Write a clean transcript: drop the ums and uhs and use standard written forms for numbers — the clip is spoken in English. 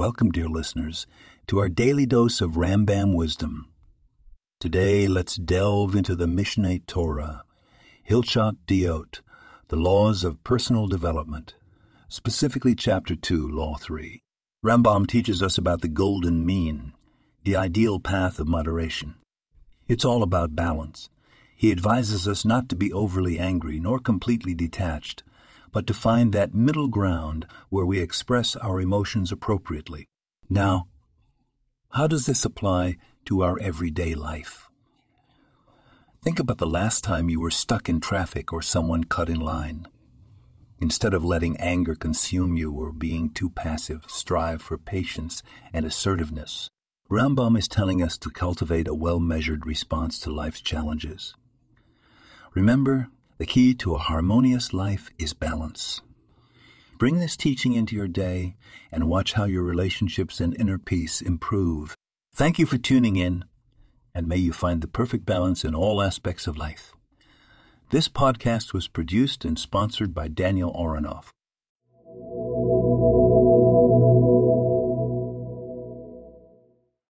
welcome, dear listeners, to our daily dose of Rambam wisdom. Today, let's delve into the Mishneh Torah, Hilchot Diot, the laws of personal development, specifically Chapter 2, Law 3. Rambam teaches us about the golden mean, the ideal path of moderation. It's all about balance. He advises us not to be overly angry nor completely detached, but to find that middle ground where we express our emotions appropriately. Now, how does this apply to our everyday life? Think about the last time you were stuck in traffic or someone cut in line. Instead of letting anger consume you or being too passive, strive for patience and assertiveness. Rambam is telling us to cultivate a well-measured response to life's challenges. Remember, the key to a harmonious life is balance. Bring this teaching into your day and watch how your relationships and inner peace improve. Thank you for tuning in, and may you find the perfect balance in all aspects of life. This podcast was produced and sponsored by Daniel Aronoff.